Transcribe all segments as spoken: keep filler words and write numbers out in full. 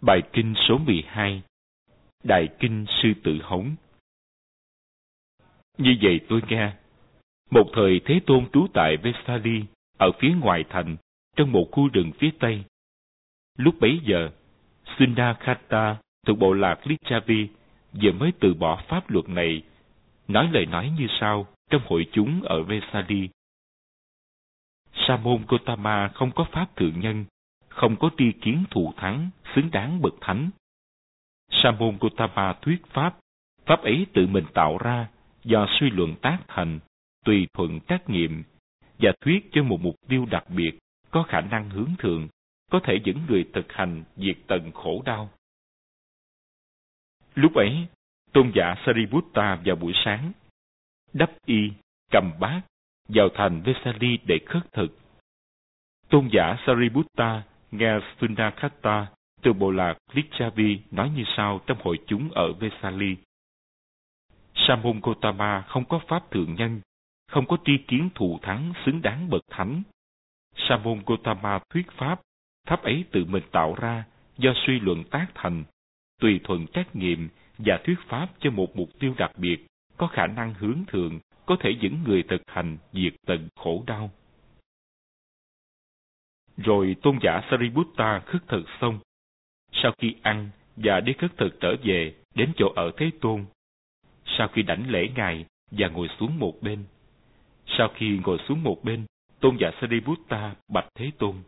Bài kinh số mười hai. Đại kinh Sư Tử Hống. Như vậy tôi nghe, một thời Thế Tôn trú tại Vesali, ở phía ngoài thành, trong một khu rừng phía tây. Lúc bấy giờ, Sundakata thuộc bộ lạc Licchavi vừa mới từ bỏ pháp luật này, nói lời nói như sau trong hội chúng ở Vesali. Sa môn Gotama không có pháp thượng nhân, không có tri kiến thù thắng, xứng đáng bậc thánh. Sa môn Gotama thuyết pháp, pháp ấy tự mình tạo ra, do suy luận tác thành, tùy thuận trắc nghiệm, và thuyết cho một mục tiêu đặc biệt, có khả năng hướng thượng, có thể dẫn người thực hành diệt tận khổ đau. Lúc ấy, tôn giả Sariputta vào buổi sáng, đắp y, cầm bát, vào thành Vesali để khất thực. Tôn giả Sariputta nghe Sundakata từ bộ lạc Licchavi nói như sau trong hội chúng ở Vesali. Sa môn Gotama không có pháp thượng nhân, không có tri kiến thù thắng xứng đáng bậc thánh. Sa môn Gotama thuyết pháp, pháp ấy tự mình tạo ra, do suy luận tác thành, tùy thuận trắc nghiệm và thuyết pháp cho một mục tiêu đặc biệt, có khả năng hướng thượng, có thể dẫn người thực hành diệt tận khổ đau. Rồi tôn giả Sariputta khất thực xong, sau khi ăn và đi khất thực trở về đến chỗ ở Thế Tôn. Sau khi đảnh lễ ngài và ngồi xuống một bên. Sau khi ngồi xuống một bên, tôn giả Sariputta bạch Thế Tôn.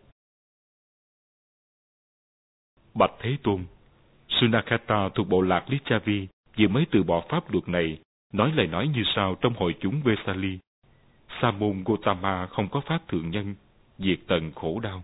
Bạch Thế Tôn, Sundakata thuộc bộ lạc Licchavi vừa mới từ bỏ pháp luật này, nói lời nói như sau trong hội chúng Vesali. Sa môn Gotama không có pháp thượng nhân, diệt tận khổ đau.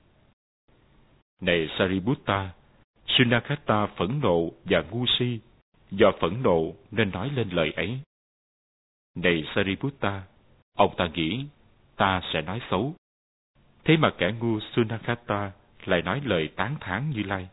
Này Sariputta, Sundakata phẫn nộ và ngu si, do phẫn nộ nên nói lên lời ấy. Này Sariputta, ông ta nghĩ ta sẽ nói xấu. Thế mà kẻ ngu Sundakata lại nói lời tán thán Như Lai.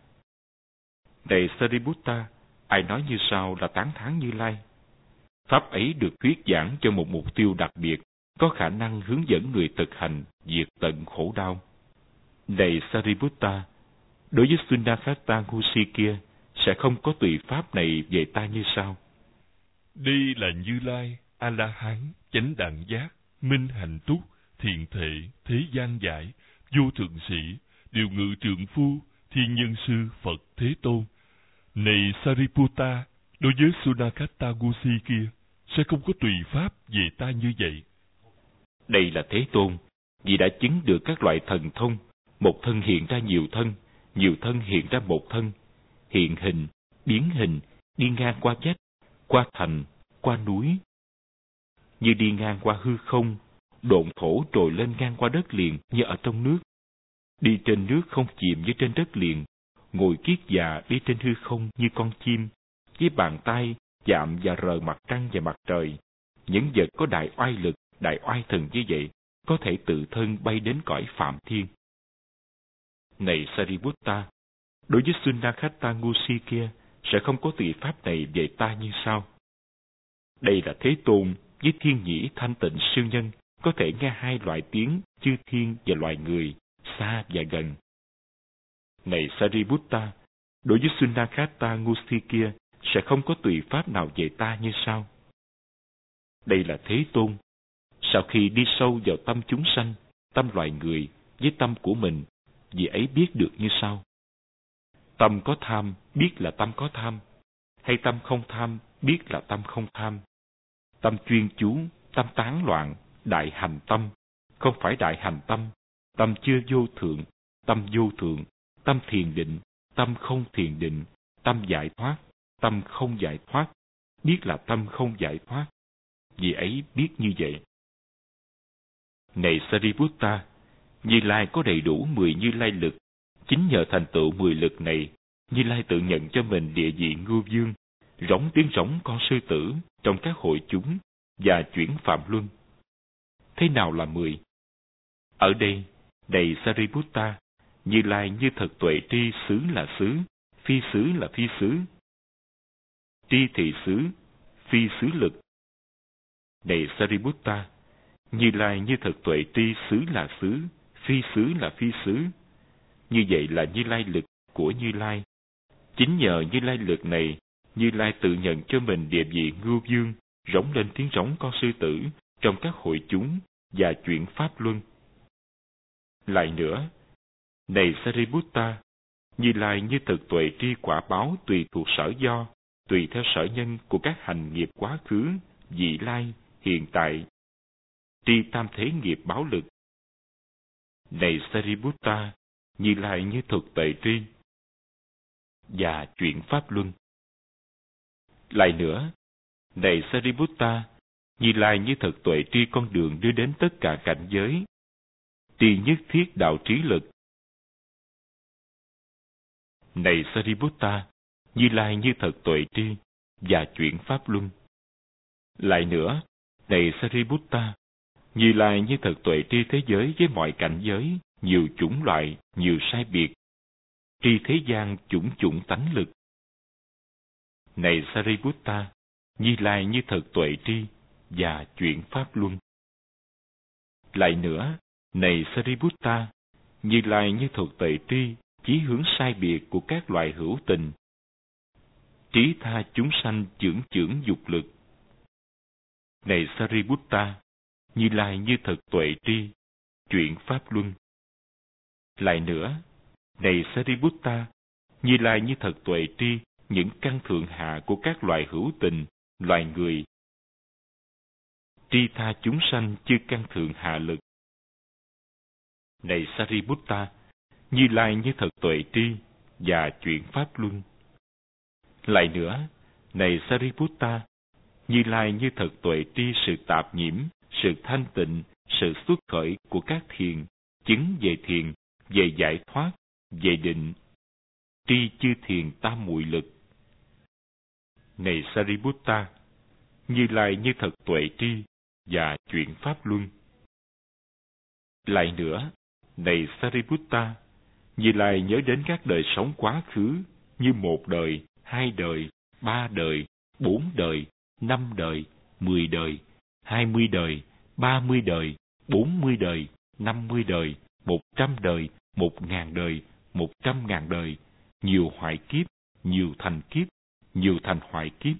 Này Sariputta, ai nói như sau là tán thán Như Lai? Pháp ấy được thuyết giảng cho một mục tiêu đặc biệt, có khả năng hướng dẫn người thực hành diệt tận khổ đau. Này Sariputta, đối với Sundakata ngu si kia, sẽ không có tùy pháp này về ta như sau. Đây là Như Lai, A-la-hán, chánh đẳng giác, minh hạnh túc, thiện thể, thế gian giải, vô thượng sĩ, điều ngự trượng phu, thiên nhân sư Phật Thế Tôn. Này Sariputta, đối với Sundakata ngu si kia, sẽ không có tùy pháp về ta như vậy. Đây là Thế Tôn, vì đã chứng được các loại thần thông, một thân hiện ra nhiều thân, nhiều thân hiện ra một thân, hiện hình, biến hình, đi ngang qua vách, qua thành, qua núi. Như đi ngang qua hư không, độn thổ trồi lên ngang qua đất liền như ở trong nước. Đi trên nước không chìm như trên đất liền, ngồi kiết già đi trên hư không như con chim, với bàn tay chạm và rờ mặt trăng và mặt trời. Những vật có đại oai lực, đại oai thần như vậy, có thể tự thân bay đến cõi phạm thiên. Này Sariputta, đối với Sundakata ngu si kia, sẽ không có tùy pháp này về ta như sau. Đây là Thế Tôn với thiên nhĩ thanh tịnh siêu nhân, có thể nghe hai loại tiếng chư thiên và loài người, xa và gần. Này Sariputta, đối với Sundakata ngu si kia, sẽ không có tùy pháp nào về ta như sau. Đây là Thế Tôn, sau khi đi sâu vào tâm chúng sanh, tâm loài người với tâm của mình, vì ấy biết được như sau. Tâm có tham, biết là tâm có tham, hay tâm không tham, biết là tâm không tham. Tâm chuyên chú, tâm tán loạn, đại hành tâm, không phải đại hành tâm, tâm chưa vô thượng, tâm vô thượng, tâm thiền định, tâm không thiền định, tâm giải thoát, tâm không giải thoát, biết là tâm không giải thoát. Vì ấy biết như vậy. Này Sariputta, Như Lai có đầy đủ mười Như Lai lực. Chính nhờ thành tựu mười lực này, Như Lai tự nhận cho mình địa vị ngưu vương, rống tiếng rống con sư tử trong các hội chúng và chuyển phạm luân. Thế nào là mười? Ở đây, này Sariputta, Như Lai như thật tuệ tri xứ là xứ, phi xứ là phi xứ. Tri thị xứ, phi xứ lực. Này Sariputta, Như Lai như thật tuệ tri xứ là xứ, phi xứ là phi xứ. Như vậy là Như Lai lực của Như Lai, Chính nhờ Như Lai lượt này, Như Lai tự nhận cho mình địa vị ngưu dương, rống lên tiếng rống con sư tử trong các hội chúng và chuyển pháp luân. Lại nữa, này Sariputta, Như Lai như thực tuệ tri quả báo tùy thuộc sở do, tùy theo sở nhân của các hành nghiệp quá khứ, vị lai, hiện tại, tri tam thế nghiệp báo lực. Này Sariputta, Như Lai như thực tuệ tri và chuyển pháp luân. Lại nữa, này Sariputta, Như Lai như thực tuệ tri con đường đưa đến tất cả cảnh giới, tri nhất thiết đạo trí lực. Này Sariputta, Như Lai như thật tuệ tri và chuyển pháp luân. Lại nữa, này Sariputta, Như Lai như thật tuệ tri thế giới với mọi cảnh giới, nhiều chủng loại, nhiều sai biệt, tri thế gian chủng chủng tánh lực. Này Sariputta, Như Lai như thật tuệ tri và chuyển pháp luân. Lại nữa, này Sariputta, Như Lai như thật tuệ tri chí hướng sai biệt của các loài hữu tình, trí tha chúng sanh chưởng chưởng dục lực. Này Sariputta, Như Lai như thật tuệ tri, chuyển pháp luân. Lại nữa, này Sariputta, Như Lai như thật tuệ tri những căn thượng hạ của các loài hữu tình, loài người, tri tha chúng sanh chư căn thượng hạ lực. Này Sariputta, Như Lai như thật tuệ tri và chuyển pháp luân. Lại nữa, này Sariputta, Như Lai như thật tuệ tri sự tạp nhiễm, sự thanh tịnh, sự xuất khởi của các thiền, chứng về thiền, về giải thoát, về định, tri chư thiền tam muội lực. Này Sariputta, Như Lai như thật tuệ tri và chuyển pháp luân. Lại nữa, này Sariputta, Như Lai nhớ đến các đời sống quá khứ như một đời, hai đời, ba đời, bốn đời, năm đời, mười đời, hai mươi đời, ba mươi đời, bốn mươi đời, năm mươi đời, một trăm đời, một ngàn đời, một trăm ngàn đời, nhiều hoại kiếp, nhiều thành kiếp, nhiều thành hoại kiếp.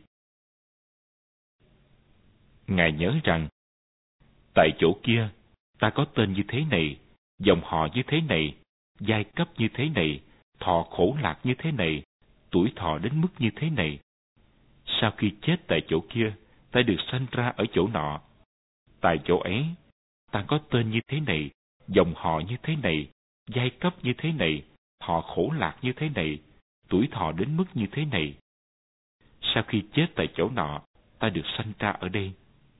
Ngài nhớ rằng, tại chỗ kia, ta có tên như thế này, dòng họ như thế này, giai cấp như thế này, thọ khổ lạc như thế này, tuổi thọ đến mức như thế này. Sau khi chết tại chỗ kia, ta được sanh ra ở chỗ nọ. Tại chỗ ấy, ta có tên như thế này, dòng họ như thế này, giai cấp như thế này, thọ khổ lạc như thế này, tuổi thọ đến mức như thế này. Sau khi chết tại chỗ nọ, ta được sanh ra ở đây.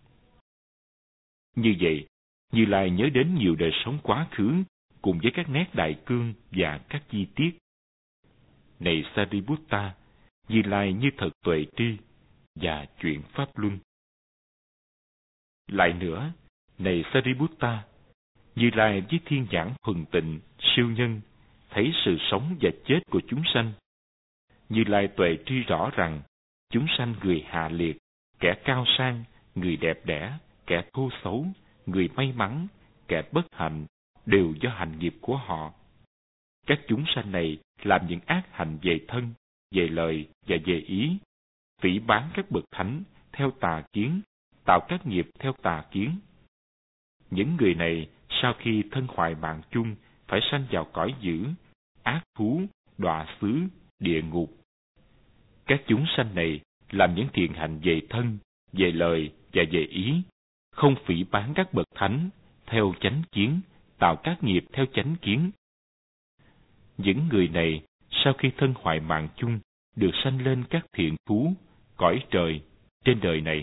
Như vậy, Như Lai nhớ đến nhiều đời sống quá khứ, cùng với các nét đại cương và các chi tiết. Này Sariputta, Như Lai như thật tuệ tri và chuyển pháp luân. Lại nữa, này Sariputta, Như Lai với thiên nhãn thuần tịnh, siêu nhân, thấy sự sống và chết của chúng sanh. Như Lai tuệ tri rõ rằng, chúng sanh người hạ liệt, kẻ cao sang, người đẹp đẽ, kẻ thô xấu, người may mắn, kẻ bất hạnh, đều do hành nghiệp của họ. Các chúng sanh này làm những ác hành về thân, về lời và về ý, phỉ báng các bậc thánh theo tà kiến, tạo các nghiệp theo tà kiến. Những người này sau khi thân hoại mạng chung phải sanh vào cõi dữ, ác thú, đọa xứ, địa ngục. Các chúng sanh này làm những thiện hành về thân, về lời và về ý, không phỉ báng các bậc thánh theo chánh kiến, tạo các nghiệp theo chánh kiến. Những người này sau khi thân hoại mạng chung được sanh lên các thiện thú, cõi trời trên đời này.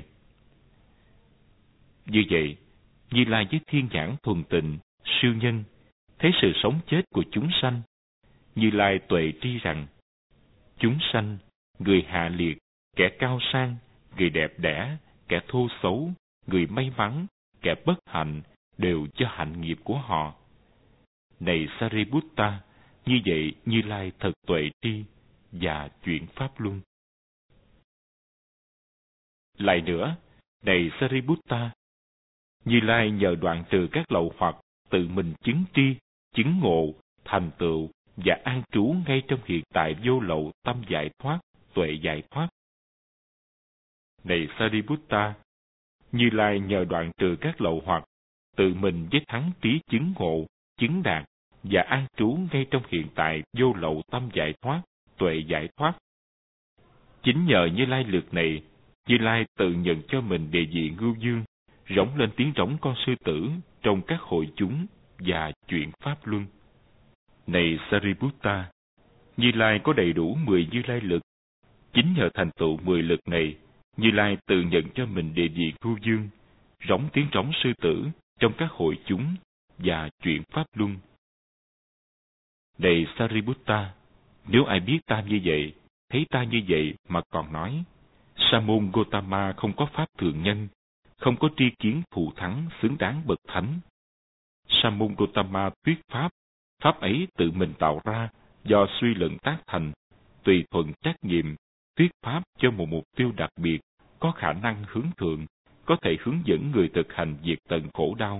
Như vậy, Như Lai với thiên nhãn thuần tịnh, siêu nhân, thấy sự sống chết của chúng sanh. Như Lai tuệ tri rằng, chúng sanh, người hạ liệt, kẻ cao sang, người đẹp đẽ, kẻ thô xấu, người may mắn, kẻ bất hạnh, đều do hạnh nghiệp của họ. Này Sariputta, như vậy Như Lai thật tuệ tri và chuyển pháp luân. Lại nữa, này Sariputta, Như Lai nhờ đoạn trừ các lậu hoặc, tự mình chứng tri, chứng ngộ, thành tựu, và an trú ngay trong hiện tại vô lậu tâm giải thoát, tuệ giải thoát. Này Sariputta, Như Lai nhờ đoạn trừ các lậu hoặc, tự mình với thắng trí chứng ngộ, chứng đạt và an trú ngay trong hiện tại vô lậu tâm giải thoát, tuệ giải thoát. Chính nhờ Như Lai lực này, Như Lai tự nhận cho mình địa vị ngưu dương, rống lên tiếng rống con sư tử trong các hội chúng và chuyện pháp luân. Này Sariputta, Như Lai có đầy đủ mười Như Lai lực. Chính nhờ thành tựu mười lực này, Như Lai tự nhận cho mình địa vị ngưu dương, rống tiếng rống sư tử trong các hội chúng và chuyện pháp luân. Này Sariputta, nếu ai biết ta như vậy, thấy ta như vậy mà còn nói, Sa môn Gotama không có pháp thường nhân, không có tri kiến thù thắng xứng đáng bậc thánh. Sa môn Gotama thuyết pháp, pháp ấy tự mình tạo ra do suy luận tác thành, tùy thuận trách nhiệm, thuyết pháp cho một mục tiêu đặc biệt, có khả năng hướng thượng, có thể hướng dẫn người thực hành diệt tận khổ đau.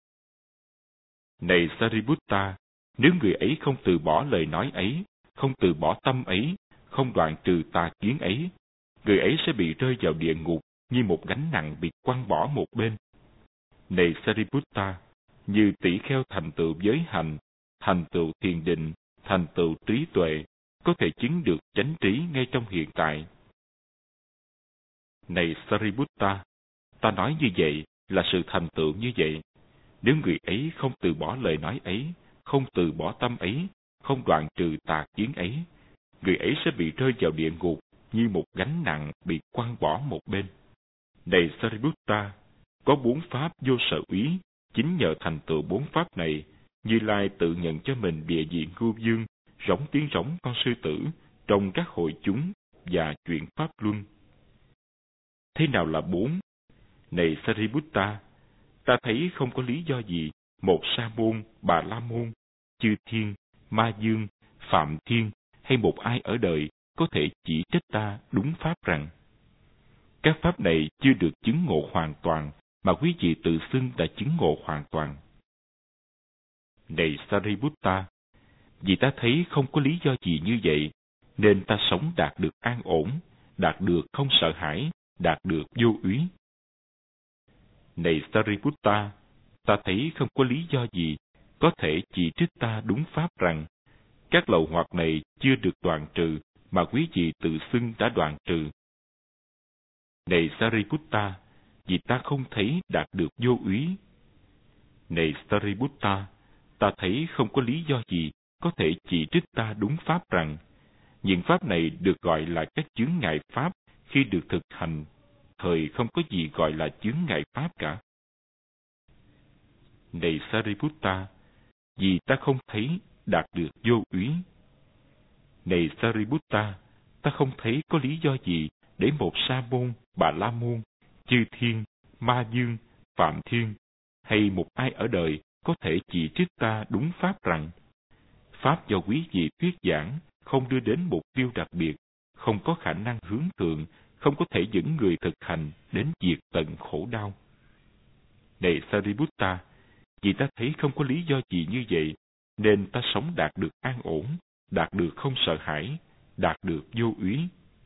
Này Sariputta, nếu người ấy không từ bỏ lời nói ấy, không từ bỏ tâm ấy, không đoạn trừ tà kiến ấy, người ấy sẽ bị rơi vào địa ngục như một gánh nặng bị quăng bỏ một bên. Này Sariputta, như tỷ kheo thành tựu giới hành, thành tựu thiền định, thành tựu trí tuệ, có thể chứng được chánh trí ngay trong hiện tại. Này Sariputta, ta nói như vậy là sự thành tựu như vậy. Nếu người ấy không từ bỏ lời nói ấy, không từ bỏ tâm ấy, không đoạn trừ tà kiến ấy, người ấy sẽ bị rơi vào địa ngục như một gánh nặng bị quăng bỏ một bên. Này Sariputta, có bốn pháp vô sở úy, chính nhờ thành tựu bốn pháp này, Như Lai tự nhận cho mình địa vị ngưu dương, rống tiếng rống con sư tử trong các hội chúng và chuyện pháp luân. Thế nào là bốn? Này Sariputta, ta thấy không có lý do gì một sa môn, bà la môn, chư thiên, ma dương, phạm thiên hay một ai ở đời có thể chỉ trích ta đúng pháp rằng các pháp này chưa được chứng ngộ hoàn toàn mà quý vị tự xưng đã chứng ngộ hoàn toàn. Này Sariputta, vì ta thấy không có lý do gì như vậy, nên ta sống đạt được an ổn, đạt được không sợ hãi, đạt được vô úy. Này Sariputta, ta thấy không có lý do gì có thể chỉ trích ta đúng pháp rằng các lậu hoặc này chưa được đoạn trừ mà quý vị tự xưng đã đoạn trừ. Này Sariputta, vì ta không thấy đạt được vô úy. Này Sariputta, ta thấy không có lý do gì có thể chỉ trích ta đúng pháp rằng những pháp này được gọi là các chướng ngại pháp khi được thực hành, thời không có gì gọi là chướng ngại pháp cả. Này Sariputta, vì ta không thấy đạt được vô úy. Này Sariputta, ta không thấy có lý do gì để một sa môn, bà la môn, chư thiên, ma dương, phạm thiên hay một ai ở đời có thể chỉ trích ta đúng pháp rằng pháp do quý vị thuyết giảng không đưa đến mục tiêu đặc biệt, không có khả năng hướng thượng, không có thể dẫn người thực hành đến diệt tận khổ đau. Này Sariputta, vì ta thấy không có lý do gì như vậy, nên ta sống đạt được an ổn, đạt được không sợ hãi, đạt được vô úy.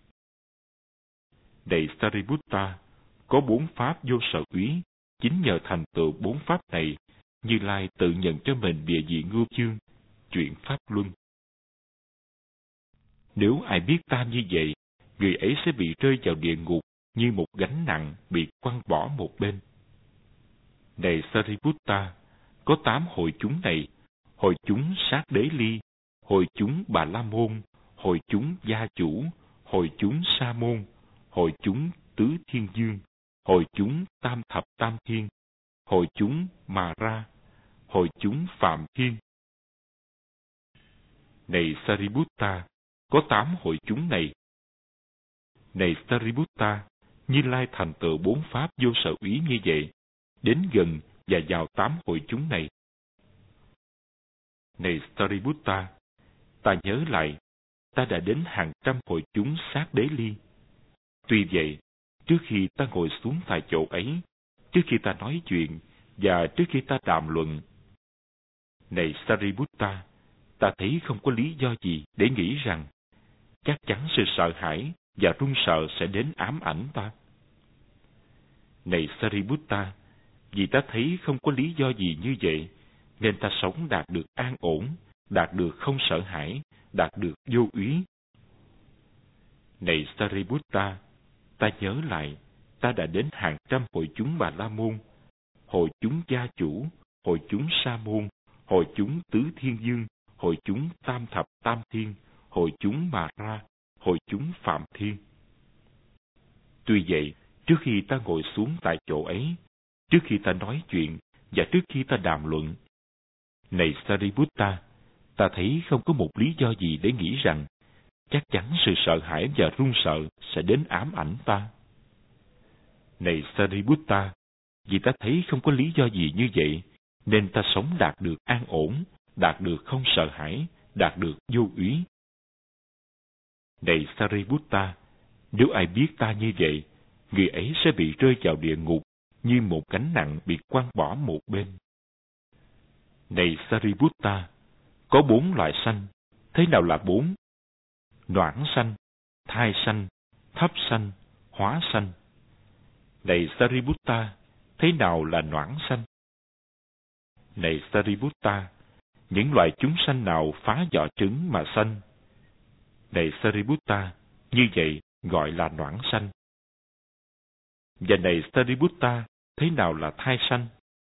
Này Sariputta, có bốn pháp vô sở úy, chính nhờ thành tựu bốn pháp này, Như Lai tự nhận cho mình địa vị ngưu dương, chuyện pháp luân. Nếu ai biết ta như vậy, người ấy sẽ bị rơi vào địa ngục như một gánh nặng bị quăng bỏ một bên. Này Sariputta, có tám hội chúng này: hội chúng Sát Đế Ly, hội chúng Bà La Môn, hội chúng Gia Chủ, hội chúng Sa Môn, hội chúng Tứ Thiên Dương, hội chúng Tam Thập Tam Thiên, hội chúng Mà Ra, hội chúng Phạm Thiên. Này Sariputta, có tám hội chúng này. Này Sariputta, Như Lai thành tựu bốn pháp vô sở úy như vậy, đến gần và vào tám hội chúng này. Này Sariputta, ta nhớ lại, ta đã đến hàng trăm hội chúng Sát Đế Ly. Tuy vậy, trước khi ta ngồi xuống tại chỗ ấy, trước khi ta nói chuyện và trước khi ta đàm luận, này Sariputta, ta thấy không có lý do gì để nghĩ rằng chắc chắn sự sợ hãi và run sợ sẽ đến ám ảnh ta. Này Sariputta, vì ta thấy không có lý do gì như vậy, nên ta sống đạt được an ổn, đạt được không sợ hãi, đạt được vô úy. Này Sariputta, ta nhớ lại, ta đã đến hàng trăm hội chúng Bà La Môn, hội chúng Gia Chủ, hội chúng Sa Môn, hội chúng Tứ Thiên Dương, hội chúng Tam Thập Tam Thiên, hội chúng Mà Ra, hội chúng Phạm Thiên. Tuy vậy, trước khi ta ngồi xuống tại chỗ ấy, trước khi ta nói chuyện và trước khi ta đàm luận, này Sariputta, ta thấy không có một lý do gì để nghĩ rằng chắc chắn sự sợ hãi và run sợ sẽ đến ám ảnh ta. Này Sariputta, vì ta thấy không có lý do gì như vậy, nên ta sống đạt được an ổn, đạt được không sợ hãi, đạt được vô úy. Này Sariputta, nếu ai biết ta như vậy, người ấy sẽ bị rơi vào địa ngục như một gánh nặng bị quăng bỏ một bên. Này Sariputta, có bốn loại sanh. Thế nào là bốn? Noãn sanh, thai sanh, thấp sanh, hóa sanh. Này Sariputta, thế nào là noãn sanh? Này Sariputta, những loài chúng sanh nào phá vỏ trứng mà sanh? Này Sariputta, như vậy gọi là noãn sanh. Và này Sariputta, thế nào là thai sanh?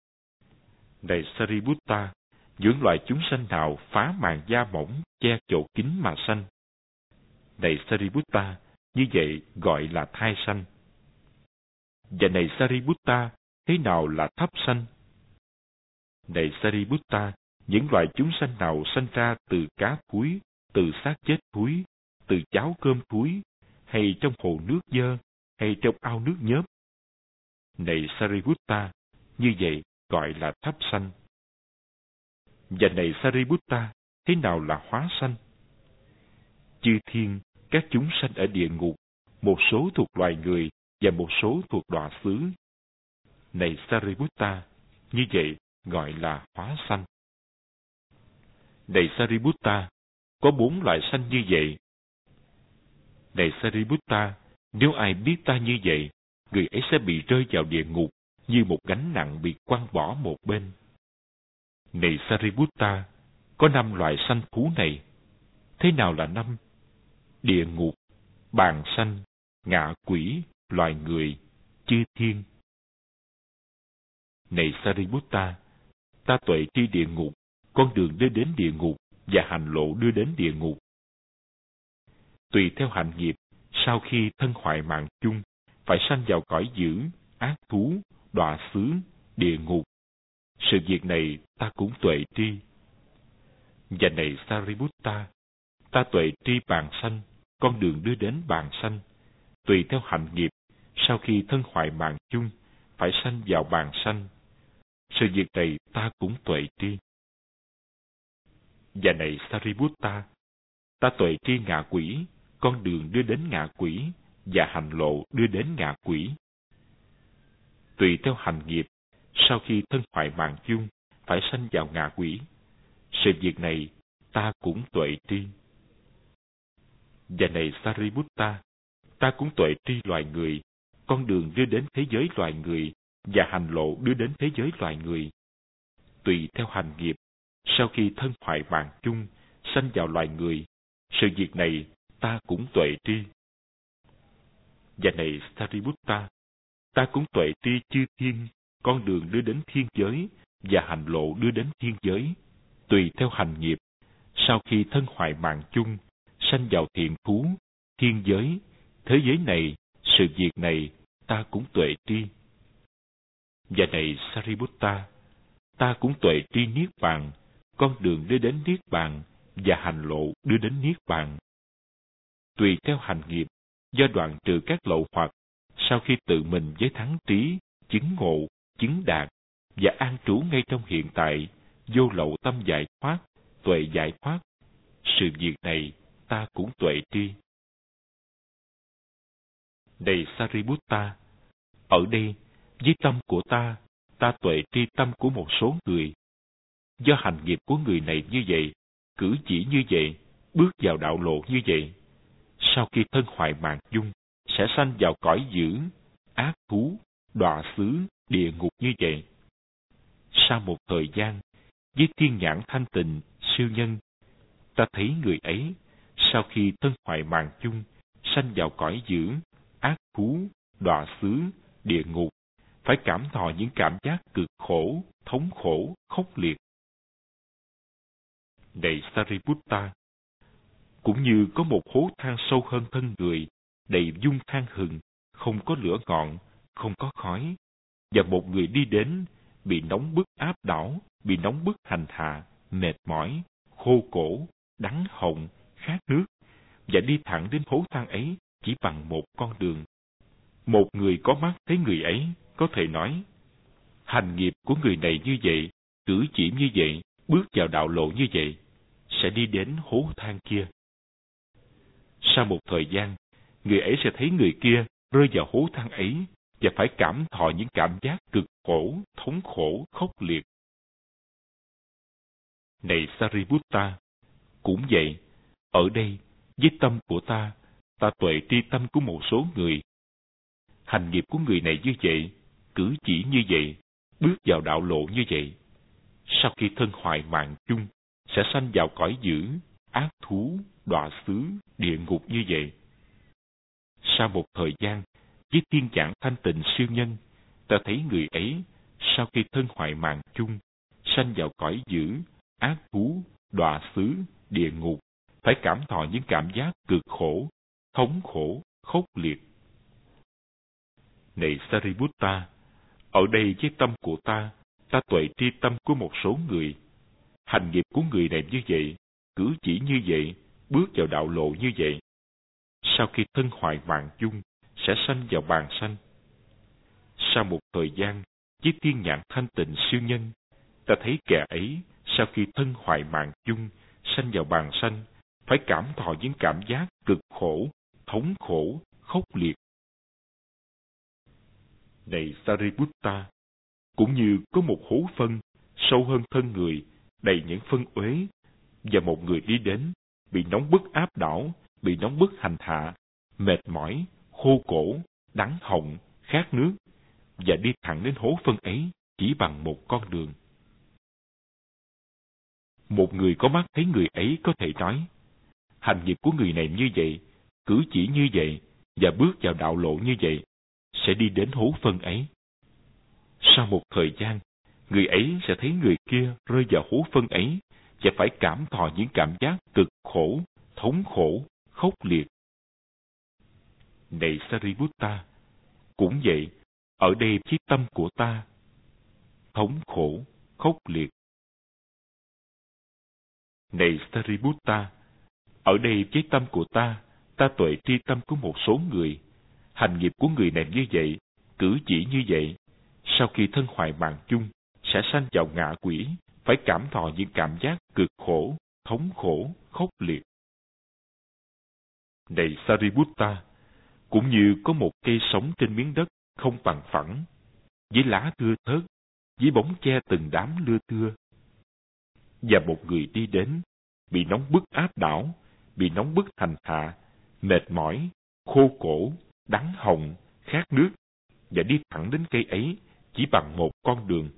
Này Sariputta, những loài chúng sanh nào phá màn da mỏng che chỗ kín mà sanh? Này Sariputta, như vậy gọi là thai sanh. Và này Sariputta, thế nào là thấp sanh? Này Sariputta, những loài chúng sanh nào sanh ra từ cá thúi, từ xác chết thúi, từ cháo cơm thúi, hay trong hồ nước dơ, hay trong ao nước nhớp? Này Sariputta, như vậy gọi là thấp sanh. Và này Sariputta, thế nào là hóa sanh? Chư thiên, các chúng sanh ở địa ngục, một số thuộc loài người và một số thuộc đọa xứ. Này Sariputta, như vậy gọi là hóa sanh. Này Sariputta, có bốn loại sanh như vậy. Này Sariputta, nếu ai biết ta như vậy, người ấy sẽ bị rơi vào địa ngục như một gánh nặng bị quăng bỏ một bên. Này Sariputta, có năm loại sanh thú này. Thế nào là năm? Địa ngục, bàn sanh, ngạ quỷ, loài người, chư thiên. Này Sariputta, ta tuệ tri địa ngục, con đường đưa đến địa ngục và hành lộ đưa đến địa ngục. Tùy theo hạnh nghiệp, sau khi thân hoại mạng chung, phải sanh vào cõi dữ, ác thú, đọa xứ, địa ngục. Sự việc này ta cũng tuệ tri. Và này Sariputta, ta tuệ tri bàn sanh, con đường đưa đến bàn sanh. Tùy theo hạnh nghiệp, sau khi thân hoại mạng chung, phải sanh vào bàn sanh. Sự việc này ta cũng tuệ tri. Và này Sariputta, ta tuệ tri ngạ quỷ, con đường đưa đến ngạ quỷ, và hành lộ đưa đến ngạ quỷ. Tùy theo hành nghiệp, sau khi thân hoại mạng chung, phải sanh vào ngạ quỷ. Sự việc này ta cũng tuệ tri. Và này Sariputta, ta cũng tuệ tri loài người, con đường đưa đến thế giới loài người, và hành lộ đưa đến thế giới loài người. Tùy theo hành nghiệp, sau khi thân hoại mạng chung, sanh vào loài người. Sự việc này ta cũng tuệ tri. Và này Sariputta, ta cũng tuệ tri chư thiên, con đường đưa đến thiên giới, và hành lộ đưa đến thiên giới. Tùy theo hành nghiệp, sau khi thân hoại mạng chung, sanh vào thiện thú, thiên giới, thế giới này, sự việc này ta cũng tuệ tri. Và này Sariputta, ta cũng tuệ tri niết bàn, con đường đưa đến niết bàn, và hành lộ đưa đến niết bàn. Tùy theo hành nghiệp, do đoạn trừ các lậu hoặc, sau khi tự mình với thắng trí, chứng ngộ, chứng đạt, và an trú ngay trong hiện tại, vô lậu tâm giải thoát, tuệ giải thoát. Sự việc này ta cũng tuệ tri. Này Sariputta, ở đây, với tâm của ta, ta tuệ tri tâm của một số người. Do hành nghiệp của người này như vậy, cử chỉ như vậy, bước vào đạo lộ như vậy, sau khi thân hoại mạng chung, sẽ sanh vào cõi dữ, ác thú, đọa xứ, địa ngục như vậy. Sau một thời gian, với thiên nhãn thanh tịnh, siêu nhân, ta thấy người ấy, sau khi thân hoại mạng chung, sanh vào cõi dữ, ác thú, đọa xứ, địa ngục, phải cảm thọ những cảm giác cực khổ, thống khổ, khốc liệt. Này Sariputta, cũng như có một hố than sâu hơn thân người, đầy dung than hừng, không có lửa ngọn, không có khói, và một người đi đến, bị nóng bức áp đảo, bị nóng bức hành hạ, mệt mỏi, khô cổ, đắng họng, khát nước, và đi thẳng đến hố than ấy chỉ bằng một con đường. Một người có mắt thấy người ấy, có thể nói, hành nghiệp của người này như vậy, cử chỉ như vậy, bước vào đạo lộ như vậy, sẽ đi đến hố than kia. Sau một thời gian, người ấy sẽ thấy người kia rơi vào hố than ấy và phải cảm thọ những cảm giác cực khổ, thống khổ, khốc liệt. Này Sariputta, cũng vậy, ở đây, với tâm của ta, ta tuệ tri tâm của một số người. Hành nghiệp của người này như vậy, cử chỉ như vậy, bước vào đạo lộ như vậy. Sau khi thân hoại mạng chung, sẽ sanh vào cõi dữ, ác thú, đọa xứ, địa ngục như vậy. Sau một thời gian, với tiên trạng thanh tịnh siêu nhân, ta thấy người ấy, sau khi thân hoại mạng chung, sanh vào cõi dữ, ác thú, đọa xứ, địa ngục, phải cảm thọ những cảm giác cực khổ, thống khổ, khốc liệt. Này Sariputta, ở đây với tâm của ta, ta tuệ tri tâm của một số người. Hành nghiệp của người này như vậy, cử chỉ như vậy, bước vào đạo lộ như vậy. Sau khi thân hoại mạng chung, sẽ sanh vào bàn sanh. Sau một thời gian, với thiên nhãn thanh tịnh siêu nhân, ta thấy kẻ ấy, sau khi thân hoại mạng chung, sanh vào bàn sanh, phải cảm thọ những cảm giác cực khổ, thống khổ, khốc liệt. Này Sariputta, cũng như có một hố phân sâu hơn thân người, đầy những phân uế, và một người đi đến, bị nóng bức áp đảo, bị nóng bức hành hạ, mệt mỏi, khô cổ, đắng họng, khát nước, và đi thẳng đến hố phân ấy chỉ bằng một con đường. Một người có mắt thấy người ấy có thể nói, hành nghiệp của người này như vậy, cử chỉ như vậy, và bước vào đạo lộ như vậy, sẽ đi đến hố phân ấy. Sau một thời gian, người ấy sẽ thấy người kia rơi vào hố phân ấy và phải cảm thọ những cảm giác cực khổ, thống khổ, khốc liệt. Này Sariputta, cũng vậy, ở đây với tâm của ta, thống khổ, khốc liệt. Này Sariputta, ở đây với tâm của ta, ta tuệ tri tâm của một số người. Hành nghiệp của người này như vậy, cử chỉ như vậy, sau khi thân hoại mạng chung, sẽ sanh vào ngạ quỷ, phải cảm thọ những cảm giác cực khổ, thống khổ, khốc liệt. Này Sariputta, cũng như có một cây sống trên miếng đất không bằng phẳng, với lá thưa thớt, với bóng che từng đám lưa thưa, và một người đi đến, bị nóng bức áp đảo, bị nóng bức hành hạ, mệt mỏi, khô cổ, đắng họng, khát nước, và đi thẳng đến cây ấy chỉ bằng một con đường.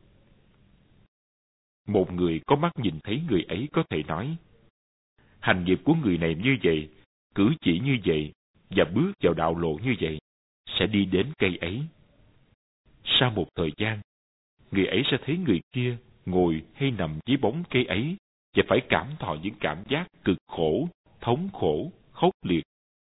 Một người có mắt nhìn thấy người ấy có thể nói, hành nghiệp của người này như vậy, cử chỉ như vậy, và bước vào đạo lộ như vậy, sẽ đi đến cây ấy. Sau một thời gian, người ấy sẽ thấy người kia ngồi hay nằm dưới bóng cây ấy, và phải cảm thọ những cảm giác cực khổ, thống khổ, khốc liệt.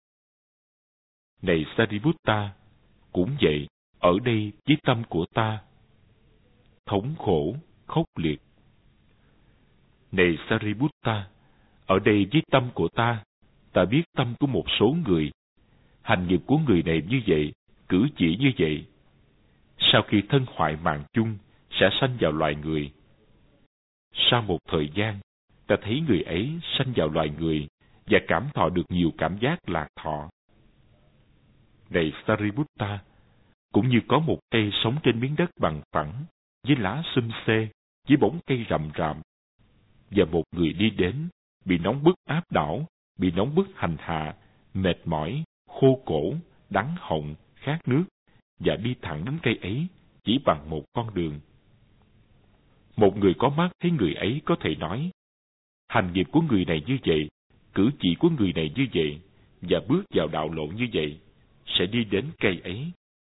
Này Sariputta, cũng vậy, ở đây với tâm của ta, thống khổ, khốc liệt. Này Sariputta, ở đây với tâm của ta, ta biết tâm của một số người. Hành nghiệp của người này như vậy, cử chỉ như vậy. Sau khi thân hoại mạng chung, sẽ sanh vào loài người. Sau một thời gian, ta thấy người ấy sanh vào loài người và cảm thọ được nhiều cảm giác lạc thọ. Này Sariputta, cũng như có một cây sống trên miếng đất bằng phẳng, với lá xum xê, với bóng cây rậm rạp, và một người đi đến, bị nóng bức áp đảo, bị nóng bức hành hạ, mệt mỏi, khô cổ, đắng họng, khát nước, và đi thẳng đến cây ấy chỉ bằng một con đường. Một người có mắt thấy người ấy có thể nói, hành nghiệp của người này như vậy, cử chỉ của người này như vậy, và bước vào đạo lộ như vậy, sẽ đi đến cây ấy.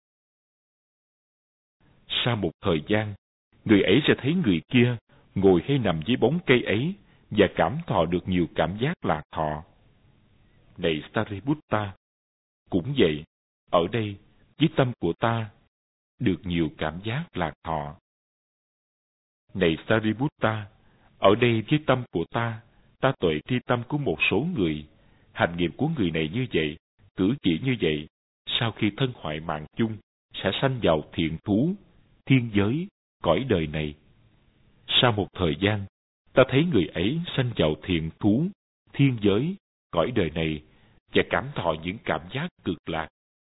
Sau một thời gian, người ấy sẽ thấy người kia ngồi hay nằm dưới bóng cây ấy và cảm thọ được nhiều cảm giác lạc thọ. Này Sariputta, cũng vậy, ở đây, với tâm của ta, được nhiều cảm giác lạc thọ. Này Sariputta, ở đây với tâm của ta, ta tuệ tri tâm của một số người, hành nghiệp của người này như vậy, cử chỉ như vậy, sau khi thân hoại mạng chung, sẽ sanh vào thiện thú, thiên giới, cõi đời này. Sau một thời gian, ta thấy người ấy sanh vào thiện thú, thiên giới, cõi đời này, và cảm thọ những cảm giác cực lạc.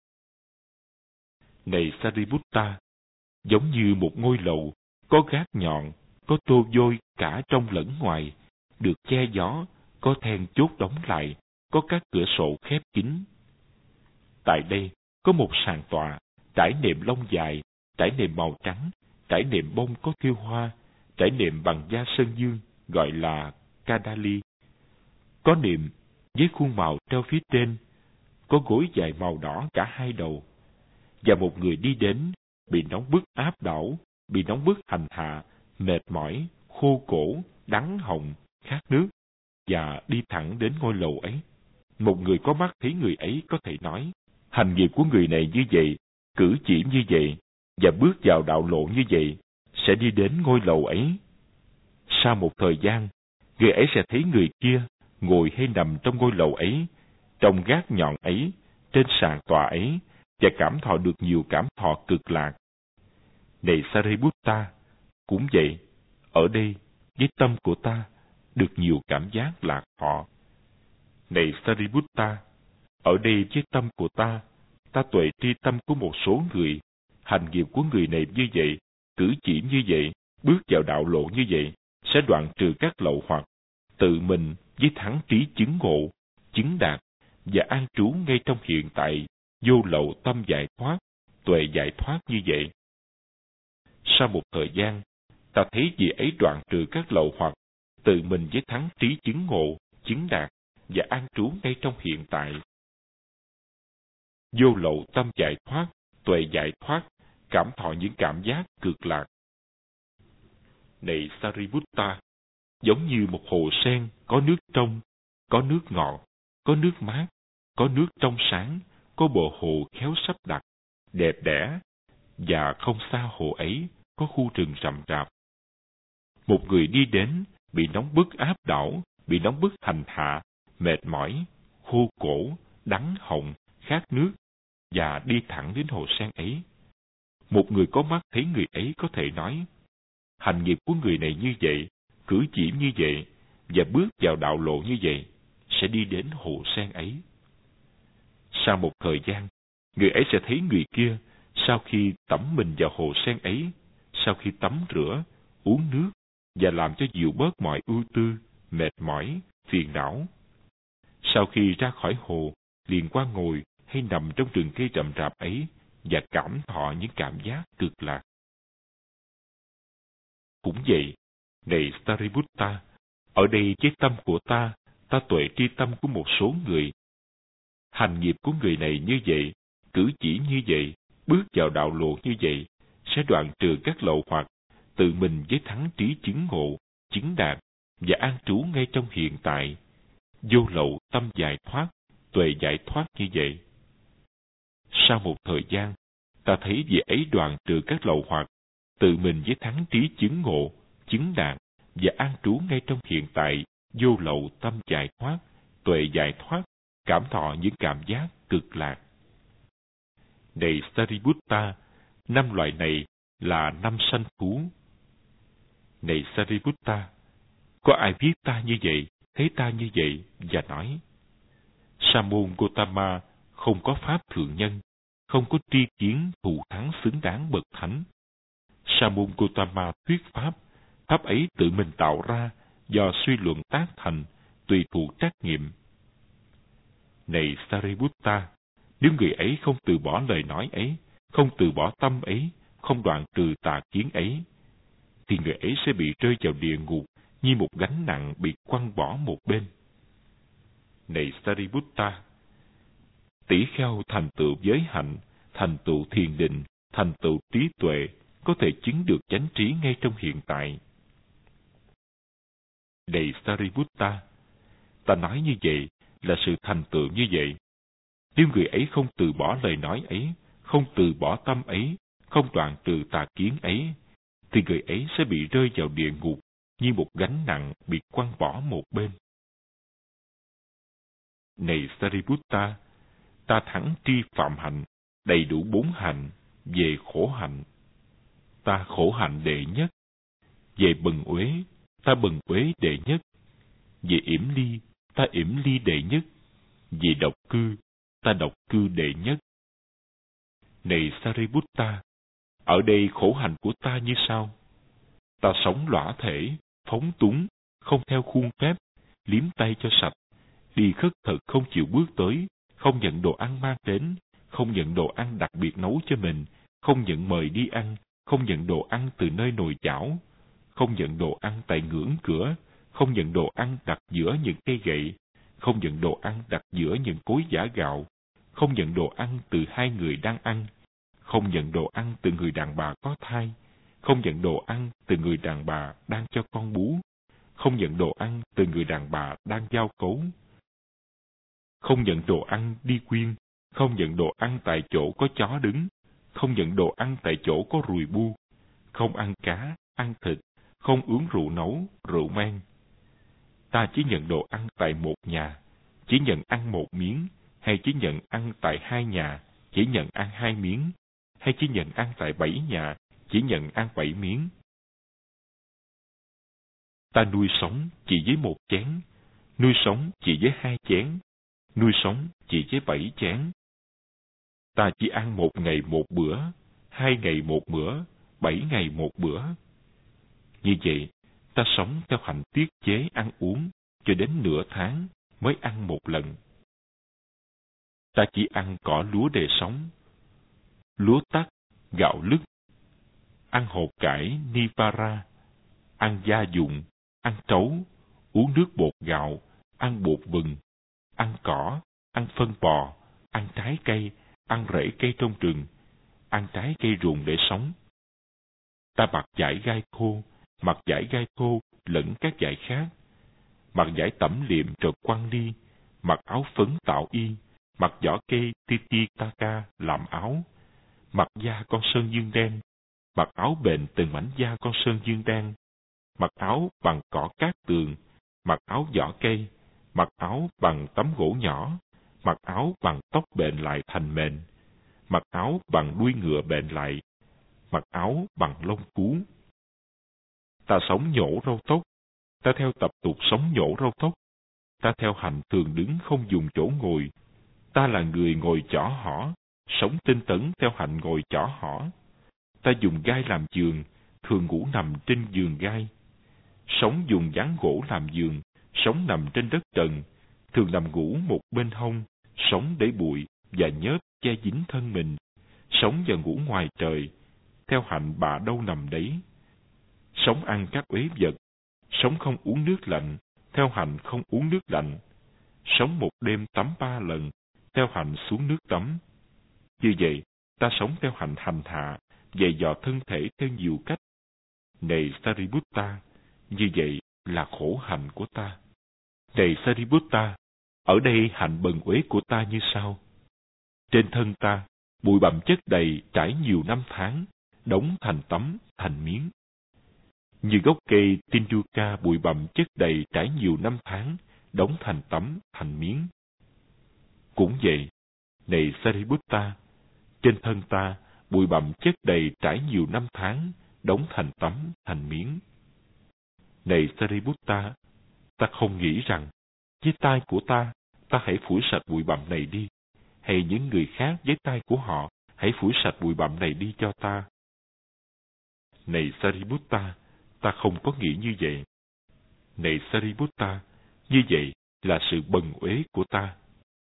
Này Sariputta, giống như một ngôi lầu, có gác nhọn, có tô vôi cả trong lẫn ngoài, được che gió, có then chốt đóng lại, có các cửa sổ khép kín. Tại đây, có một sàn tọa, trải nệm lông dài, trải nệm màu trắng, trải nệm bông có thêu hoa, trải nệm bằng da sơn dương, gọi là Kadali. Có nệm với khuôn màu treo phía trên, có gối dài màu đỏ cả hai đầu. Và một người đi đến, bị nóng bức áp đảo, bị nóng bức hành hạ, mệt mỏi, khô cổ, đắng họng, khát nước, và đi thẳng đến ngôi lầu ấy. Một người có mắt thấy người ấy có thể nói, hành nghiệp của người này như vậy, cử chỉ như vậy, và bước vào đạo lộ như vậy, sẽ đi đến ngôi lầu ấy. Sau một thời gian, người ấy sẽ thấy người kia ngồi hay nằm trong ngôi lầu ấy, trong gác nhọn ấy, trên sàn tọa ấy, và cảm thọ được nhiều cảm thọ cực lạc. Này Sariputta, cũng vậy, ở đây, với tâm của ta, được nhiều cảm giác lạc thọ. Này Sariputta, ở đây với tâm của ta, ta tuệ tri tâm của một số người, hành nghiệp của người này như vậy, cử chỉ như vậy, bước vào đạo lộ như vậy, sẽ đoạn trừ các lậu hoặc, tự mình với thắng trí chứng ngộ, chứng đạt, và an trú ngay trong hiện tại, vô lậu tâm giải thoát, tuệ giải thoát như vậy. Sau một thời gian, ta thấy vị ấy đoạn trừ các lậu hoặc, tự mình với thắng trí chứng ngộ, chứng đạt, và an trú ngay trong hiện tại. Vô lậu tâm giải thoát, tuệ giải thoát, cảm thọ những cảm giác cực lạc. Này Sariputta, giống như một hồ sen có nước trong, có nước ngọt, có nước mát, có nước trong sáng, có bờ hồ khéo sắp đặt, đẹp đẽ, và không xa hồ ấy có khu rừng rậm rạp. Một người đi đến, bị nóng bức áp đảo, bị nóng bức hành hạ, mệt mỏi, khô cổ, đắng họng, khát nước, và đi thẳng đến hồ sen ấy. Một người có mắt thấy người ấy có thể nói, hành nghiệp của người này như vậy, cử chỉ như vậy, và bước vào đạo lộ như vậy, sẽ đi đến hồ sen ấy. Sau một thời gian, người ấy sẽ thấy người kia, sau khi tẩm mình vào hồ sen ấy, sau khi tắm rửa, uống nước, và làm cho dịu bớt mọi ưu tư, mệt mỏi, phiền não. Sau khi ra khỏi hồ, liền qua ngồi hay nằm trong rừng cây rậm rạp ấy, và cảm thọ những cảm giác cực lạc. Cũng vậy, này Sariputta, ở đây với tâm của ta, ta tuệ tri tâm của một số người. Hành nghiệp của người này như vậy, cử chỉ như vậy, bước vào đạo lộ như vậy, sẽ đoạn trừ các lậu hoặc, tự mình với thắng trí chứng ngộ, chứng đạt, và an trú ngay trong hiện tại. Vô lậu tâm giải thoát, tuệ giải thoát như vậy. Sau một thời gian, ta thấy vị ấy đoạn trừ các lậu hoặc, tự mình với thắng trí chứng ngộ, chứng đạt, và an trú ngay trong hiện tại, vô lậu tâm giải thoát, tuệ giải thoát, cảm thọ những cảm giác cực lạc. Này Sariputta, năm loại này là năm sanh thú. Này Sariputta, có ai biết ta như vậy, thấy ta như vậy, và nói, Sa môn Gotama không có pháp thượng nhân, không có tri kiến thù thắng xứng đáng bậc thánh. Sa môn Gotama thuyết pháp, pháp ấy tự mình tạo ra, do suy luận tác thành, tùy thuộc trắc nghiệm. Này Sariputta, nếu người ấy không từ bỏ lời nói ấy, không từ bỏ tâm ấy, không đoạn trừ tà kiến ấy, thì người ấy sẽ bị rơi vào địa ngục như một gánh nặng bị quăng bỏ một bên. Này Sariputta, tỷ kheo thành tựu giới hạnh, thành tựu thiền định, thành tựu trí tuệ, có thể chứng được chánh trí ngay trong hiện tại. Này Sariputta, ta nói như vậy là sự thành tựu như vậy. Nếu người ấy không từ bỏ lời nói ấy, không từ bỏ tâm ấy, không đoạn trừ tà kiến ấy, thì người ấy sẽ bị rơi vào địa ngục như một gánh nặng bị quăng bỏ một bên. Này Sariputta, ta thẳng tri phạm hạnh, đầy đủ bốn hạnh, về khổ hạnh. Ta khổ hạnh đệ nhất. Về bần uế, ta bần uế đệ nhất. Về yểm ly, ta yểm ly đệ nhất. Về độc cư, ta độc cư đệ nhất. Này Sariputta, ở đây khổ hạnh của ta như sau. Ta sống lõa thể, phóng túng, không theo khuôn phép, liếm tay cho sạch, đi khất thực không chịu bước tới, không nhận đồ ăn mang đến, không nhận đồ ăn đặc biệt nấu cho mình, không nhận mời đi ăn, không nhận đồ ăn từ nơi nồi chảo, không nhận đồ ăn tại ngưỡng cửa, không nhận đồ ăn đặt giữa những cây gậy, không nhận đồ ăn đặt giữa những cối giã gạo, không nhận đồ ăn từ hai người đang ăn, không nhận đồ ăn từ người đàn bà có thai, không nhận đồ ăn từ người đàn bà đang cho con bú, không nhận đồ ăn từ người đàn bà đang giao cấu, không nhận đồ ăn đi quyên, không nhận đồ ăn tại chỗ có chó đứng, không nhận đồ ăn tại chỗ có ruồi bu, không ăn cá, ăn thịt, không uống rượu nấu, rượu men. Ta chỉ nhận đồ ăn tại một nhà, chỉ nhận ăn một miếng, hay chỉ nhận ăn tại hai nhà, chỉ nhận ăn hai miếng, hay chỉ nhận ăn tại bảy nhà, chỉ nhận ăn bảy miếng. Ta nuôi sống chỉ với một chén, nuôi sống chỉ với hai chén, nuôi sống chỉ với bảy chén. Ta chỉ ăn một ngày một bữa, hai ngày một bữa, bảy ngày một bữa. Như vậy, ta sống theo hạnh tiết chế ăn uống cho đến nửa tháng mới ăn một lần. Ta chỉ ăn cỏ lúa để sống, lúa tắc, gạo lứt, ăn hột cải nipara, ăn gia dụng, ăn trấu, uống nước bột gạo, ăn bột vừng, ăn cỏ, ăn phân bò, ăn trái cây, ăn rễ cây trong rừng, ăn trái cây ruộng để sống. Ta mặc vải gai khô, mặc vải gai khô lẫn các vải khác, mặc vải tẩm liệm rồi quăng đi, mặc áo phấn tạo y, mặc vỏ cây tititaka làm áo, mặc da con sơn dương đen, mặc áo bền từ mảnh da con sơn dương đen, mặc áo bằng cỏ cát tường, mặc áo vỏ cây, mặc áo bằng tấm gỗ nhỏ, mặc áo bằng tóc bện lại thành mền, mặc áo bằng đuôi ngựa bện lại, mặc áo bằng lông cú. Ta sống nhổ râu tóc, ta theo tập tục sống nhổ râu tóc, ta theo hành thường đứng không dùng chỗ ngồi, ta là người ngồi chỏ hỏ, sống tinh tấn theo hạnh ngồi chỏ hỏ. Ta dùng gai làm giường, thường ngủ nằm trên giường gai. Sống dùng ván gỗ làm giường, sống nằm trên đất trần, thường nằm ngủ một bên hông, sống để bụi và nhớp che dính thân mình, sống và ngủ ngoài trời, theo hạnh bạ đâu nằm đấy. Sống ăn các uế vật, sống không uống nước lạnh, theo hạnh không uống nước lạnh. Sống một đêm tắm ba lần, theo hạnh xuống nước tắm. Như vậy, ta sống theo hạnh hành hạ, dày dò thân thể theo nhiều cách. Này Sariputta, như vậy là khổ hạnh của ta. Này Sariputta, ở đây hạnh bần uế của ta như sau. Trên thân ta, bụi bặm chất đầy trải nhiều năm tháng, đóng thành tấm, thành miếng. Như gốc cây Tinduka bụi bặm chất đầy trải nhiều năm tháng, đóng thành tấm, thành miếng. Cũng vậy, này Sariputta, trên thân ta, bụi bặm chất đầy trải nhiều năm tháng, đóng thành tấm, thành miếng. Này Sariputta, ta không nghĩ rằng, với tay của ta, ta hãy phủi sạch bụi bặm này đi, hay những người khác với tay của họ hãy phủi sạch bụi bặm này đi cho ta. Này Sariputta, ta không có nghĩ như vậy. Này Sariputta, như vậy là sự bần uế của ta.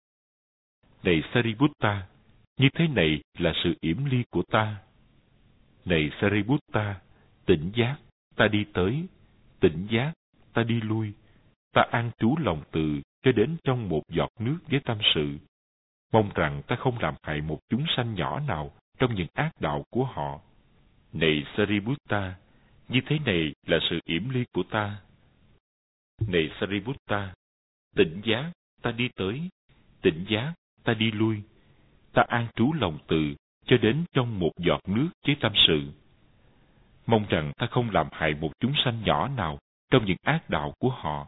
Này Sariputta, như thế này là sự yểm ly của ta. Này Sariputta, tỉnh giác, ta đi tới, tỉnh giác, ta đi lui, ta an trú lòng từ cho đến trong một giọt nước với tâm sự, mong rằng ta không làm hại một chúng sanh nhỏ nào trong những ác đạo của họ. Này Sariputta, như thế này là sự yểm ly của ta. Này Sariputta, tỉnh giác, ta đi tới, tỉnh giác, ta đi lui, ta an trú lòng từ cho đến trong một giọt nước với tâm sự, mong rằng ta không làm hại một chúng sanh nhỏ nào trong những ác đạo của họ.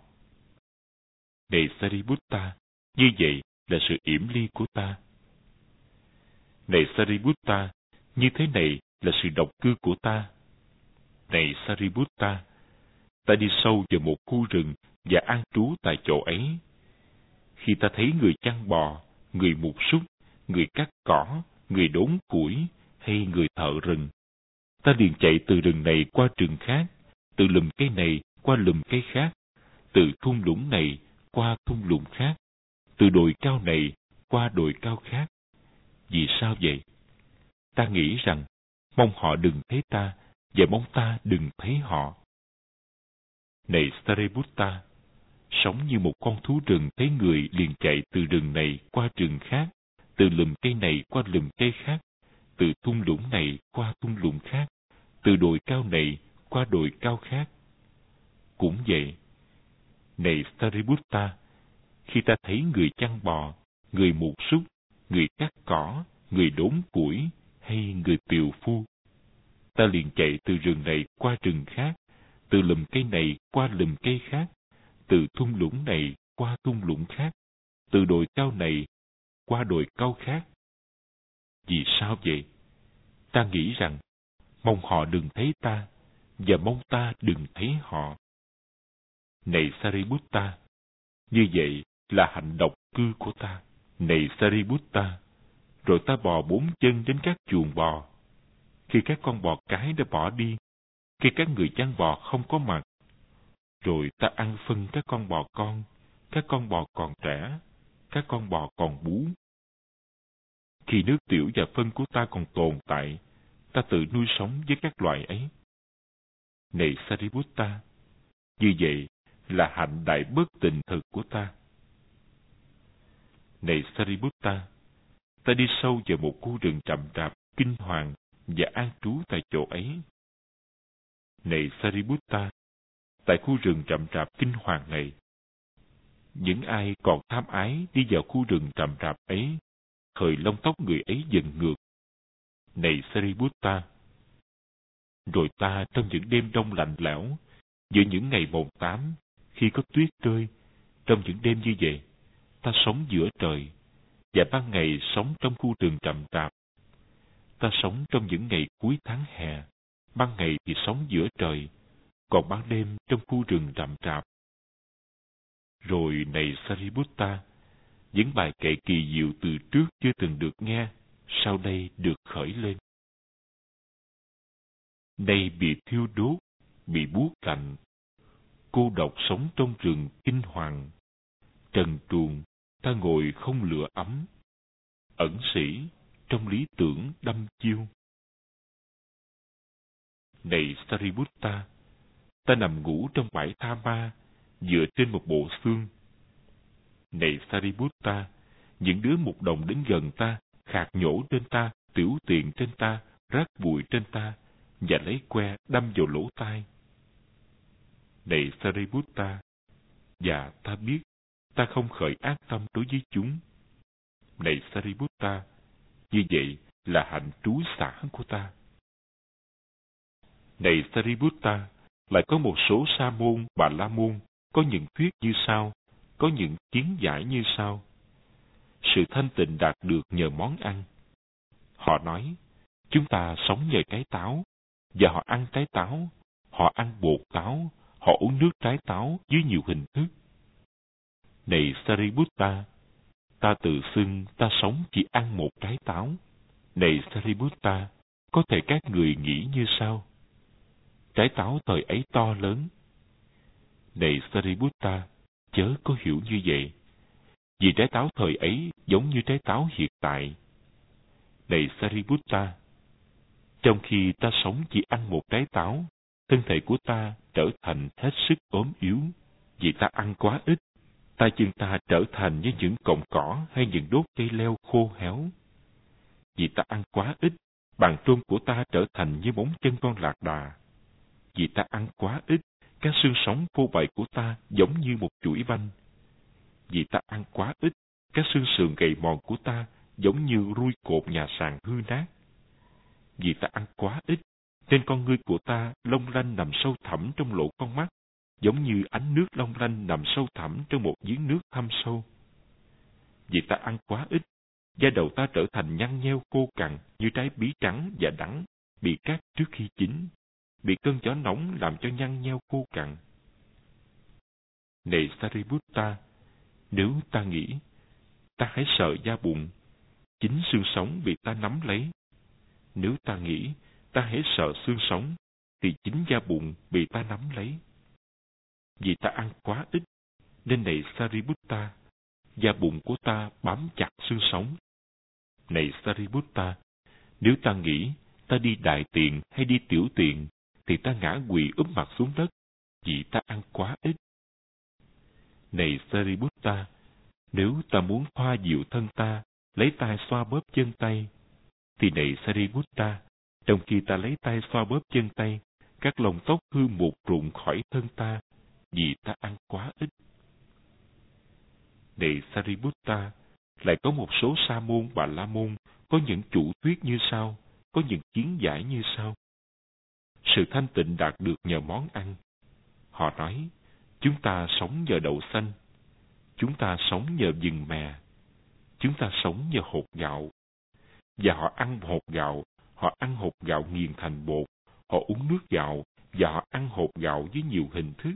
Này Sariputta, như vậy là sự yểm ly của ta. Này Sariputta, như thế này là sự độc cư của ta. Này Sariputta, ta đi sâu vào một khu rừng và an trú tại chỗ ấy. Khi ta thấy người chăn bò, người mục súc, người cắt cỏ, người đốn củi hay người thợ rừng, ta liền chạy từ rừng này qua rừng khác, từ lùm cây này qua lùm cây khác, từ thung lũng này qua thung lũng khác, từ đồi cao này qua đồi cao khác. Vì sao vậy? Ta nghĩ rằng mong họ đừng thấy ta và mong ta đừng thấy họ. Này Sariputta, sống như một con thú rừng thấy người liền chạy từ rừng này qua rừng khác, từ lùm cây này qua lùm cây khác, từ thung lũng này qua thung lũng khác, từ đồi cao này qua đồi cao khác. Cũng vậy, này Sariputta, khi ta thấy người chăn bò, người mục súc, người cắt cỏ, người đốn củi hay người tiều phu, ta liền chạy từ rừng này qua rừng khác, từ lùm cây này qua lùm cây khác, từ thung lũng này qua thung lũng khác, từ đồi cao này qua đồi cao khác. Vì sao vậy? Ta nghĩ rằng mong họ đừng thấy ta và mong ta đừng thấy họ. Này Sariputta, như vậy là hạnh độc cư của ta. Này Sariputta, rồi ta bò bốn chân đến các chuồng bò. Khi các con bò cái đã bỏ đi, khi các người chăn bò không có mặt, rồi ta ăn phân các con bò con, các con bò còn trẻ, các con bò còn bú. Khi nước tiểu và phân của ta còn tồn tại, ta tự nuôi sống với các loài ấy. Này Sariputta, như vậy là hạnh đại bất tình thực của ta. Này Sariputta, ta đi sâu vào một khu rừng rậm rạp, kinh hoàng và an trú tại chỗ ấy. Này Sariputta, tại khu rừng rậm rạp kinh hoàng này, những ai còn tham ái đi vào khu rừng rậm rạp ấy, thời lông tóc người ấy dần ngược. Này Sariputta, rồi ta trong những đêm đông lạnh lẽo, giữa những ngày mồng tám, khi có tuyết rơi, trong những đêm như vậy, ta sống giữa trời, và ban ngày sống trong khu rừng rậm rạp. Ta sống trong những ngày cuối tháng hè, ban ngày thì sống giữa trời, còn ban đêm trong khu rừng rậm rạp. Rồi này Sariputta, những bài kệ kỳ diệu từ trước chưa từng được nghe, sau đây được khởi lên. Nay bị thiêu đốt, bị buốt lạnh, cô độc sống trong rừng kinh hoàng. Trần truồng, ta ngồi không lửa ấm, ẩn sĩ trong lý tưởng đăm chiêu. Này Sariputta, ta nằm ngủ trong bãi tha ma, dựa trên một bộ xương. Này Sariputta, những đứa mục đồng đến gần ta, khạc nhổ trên ta, tiểu tiện trên ta, rác bụi trên ta, và lấy que đâm vào lỗ tai. Này Sariputta, và ta biết ta không khởi ác tâm đối với chúng. Này Sariputta, như vậy là hạnh trú xả của ta. Này Sariputta, lại có một số sa môn, bà la môn có những thuyết như sau, có những kiến giải như sau. Sự thanh tịnh đạt được nhờ món ăn. Họ nói, chúng ta sống nhờ trái táo, và họ ăn trái táo, họ ăn bột táo, họ uống nước trái táo dưới nhiều hình thức. Này Sariputta, ta tự xưng ta sống chỉ ăn một trái táo. Này Sariputta, có thể các người nghĩ như sau. Trái táo thời ấy to lớn. Này Sariputta, chớ có hiểu như vậy. Vì trái táo thời ấy giống như trái táo hiện tại. Này Sariputta, trong khi ta sống chỉ ăn một trái táo, thân thể của ta trở thành hết sức ốm yếu, vì ta ăn quá ít. Tay chân ta trở thành như những cọng cỏ hay những đốt cây leo khô héo. Vì ta ăn quá ít, bàn trôn của ta trở thành như móng chân con lạc đà. Vì ta ăn quá ít, các xương sống phô bày của ta giống như một chuỗi banh. Vì ta ăn quá ít, các xương sườn gầy mòn của ta giống như rui cột nhà sàn hư nát. Vì ta ăn quá ít, nên con ngươi của ta long lanh nằm sâu thẳm trong lỗ con mắt, giống như ánh nước long lanh nằm sâu thẳm trong một giếng nước thâm sâu. Vì ta ăn quá ít, da đầu ta trở thành nhăn nheo khô cằn như trái bí trắng và đắng, bị cắt trước khi chín, bị cơn gió nóng làm cho nhăn nheo khô cằn. Này Sariputta, nếu ta nghĩ, ta hãy sợ da bụng, chính xương sống bị ta nắm lấy. Nếu ta nghĩ, ta hãy sợ xương sống, thì chính da bụng bị ta nắm lấy. Vì ta ăn quá ít, nên này Sariputta, da bụng của ta bám chặt xương sống. Này Sariputta, nếu ta nghĩ, ta đi đại tiện hay đi tiểu tiện, thì ta ngã quỵ úp mặt xuống đất, vì ta ăn quá ít. Này Sariputta, nếu ta muốn thoa dịu thân ta, lấy tay xoa bóp chân tay, thì này Sariputta, trong khi ta lấy tay xoa bóp chân tay, các lông tóc hư mục rụng khỏi thân ta, vì ta ăn quá ít. Này Sariputta, lại có một số sa môn bà la môn có những chủ thuyết như sau, có những kiến giải như sau. Sự thanh tịnh đạt được nhờ món ăn. Họ nói, chúng ta sống nhờ đậu xanh, chúng ta sống nhờ vừng mè, chúng ta sống nhờ hột gạo. Và họ ăn hột gạo, họ ăn hột gạo nghiền thành bột, họ uống nước gạo, và họ ăn hột gạo với nhiều hình thức.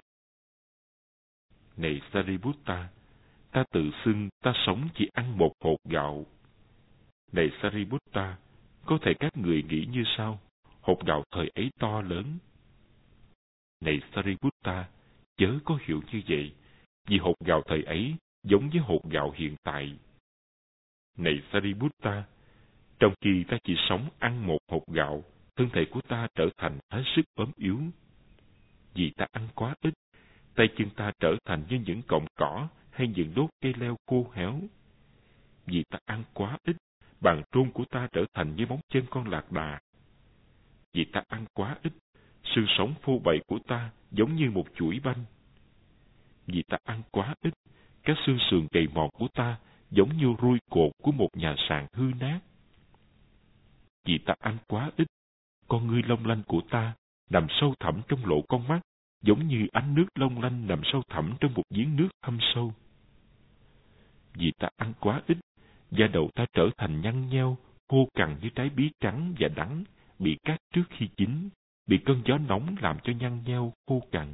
Này Sariputta, ta tự xưng ta sống chỉ ăn một hột gạo. Này Sariputta, có thể các người nghĩ như sau, hột gạo thời ấy to lớn. Này Sariputta, chớ có hiểu như vậy, vì hột gạo thời ấy giống với hột gạo hiện tại. Này Sariputta, trong khi ta chỉ sống ăn một hột gạo, thân thể của ta trở thành hết sức ốm yếu. Vì ta ăn quá ít, tay chân ta trở thành như những cọng cỏ hay những đốt cây leo khô héo. Vì ta ăn quá ít, bàn trôn của ta trở thành như móng chân con lạc đà. Vì ta ăn quá ít, xương sống phô bày của ta giống như một chuỗi banh. Vì ta ăn quá ít, các xương sườn gầy mòn của ta giống như rui cột của một nhà sàn hư nát. Vì ta ăn quá ít, con ngươi long lanh của ta nằm sâu thẳm trong lỗ con mắt, giống như ánh nước long lanh nằm sâu thẳm trong một giếng nước thâm sâu. Vì ta ăn quá ít, da đầu ta trở thành nhăn nheo, khô cằn như trái bí trắng và đắng, bị cắt trước khi chín, bị cơn gió nóng làm cho nhăn nheo, khô cằn.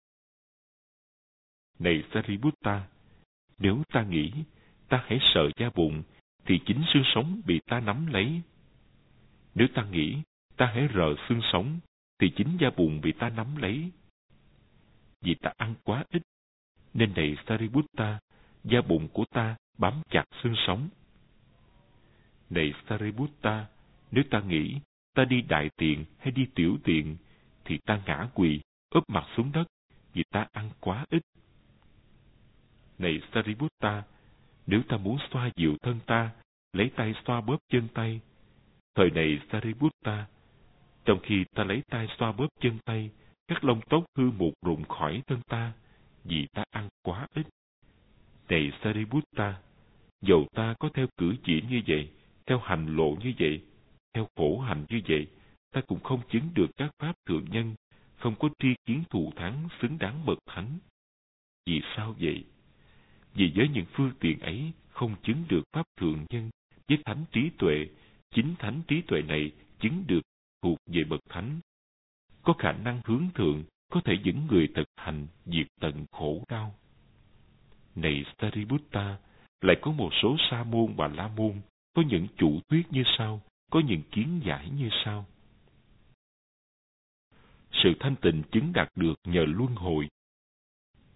Này Sariputta, nếu ta nghĩ, ta hãy sợ da bụng, thì chính xương sống bị ta nắm lấy. Nếu ta nghĩ, ta hãy rờ xương sống, thì chính da bụng bị ta nắm lấy. Vì ta ăn quá ít, nên này Sariputta, da bụng của ta bám chặt xương sống. Này Sariputta, nếu ta nghĩ, ta đi đại tiện hay đi tiểu tiện, thì ta ngã quỵ, úp mặt xuống đất, vì ta ăn quá ít. Này Sariputta, nếu ta muốn xoa dịu thân ta, lấy tay xoa bóp chân tay. Thời này Sariputta, trong khi ta lấy tay xoa bóp chân tay, các lông tóc hư mục rụng khỏi thân ta, vì ta ăn quá ít. Này Sariputta, dầu ta có theo cử chỉ như vậy, theo hành lộ như vậy, theo khổ hành như vậy, ta cũng không chứng được các pháp thượng nhân, không có tri kiến thù thắng xứng đáng bậc thánh. Vì sao vậy? Vì với những phương tiện ấy không chứng được pháp thượng nhân, với thánh trí tuệ, chính thánh trí tuệ này chứng được thuộc về bậc thánh. Có khả năng hướng thượng, có thể dẫn người thực hành diệt tận khổ đau. Này Sariputta, lại có một số sa môn và la môn có những chủ thuyết như sau, có những kiến giải như sau. Sự thanh tịnh chứng đạt được nhờ luân hồi.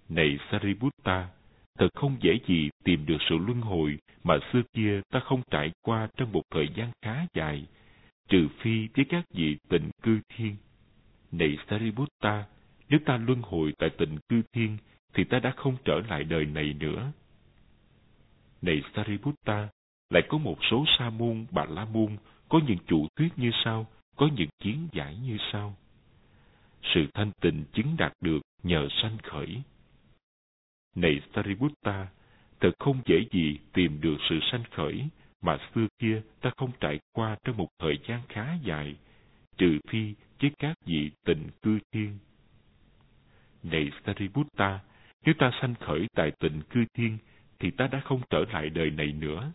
Này Sariputta, thật không dễ gì tìm được sự luân hồi mà xưa kia ta không trải qua trong một thời gian khá dài, trừ phi với các vị tịnh cư thiên. Này Sariputta, nếu ta luân hồi tại tịnh cư thiên, thì ta đã không trở lại đời này nữa. Này Sariputta, lại có một số sa môn, bà la môn có những chủ thuyết như sau, có những kiến giải như sau. Sự thanh tịnh chứng đạt được nhờ sanh khởi. Này Sariputta, thật không dễ gì tìm được sự sanh khởi mà xưa kia ta không trải qua trong một thời gian khá dài, trừ phi với các vị tịnh cư thiên. Này Sariputta, nếu ta sanh khởi tại tịnh cư thiên, thì ta đã không trở lại đời này nữa.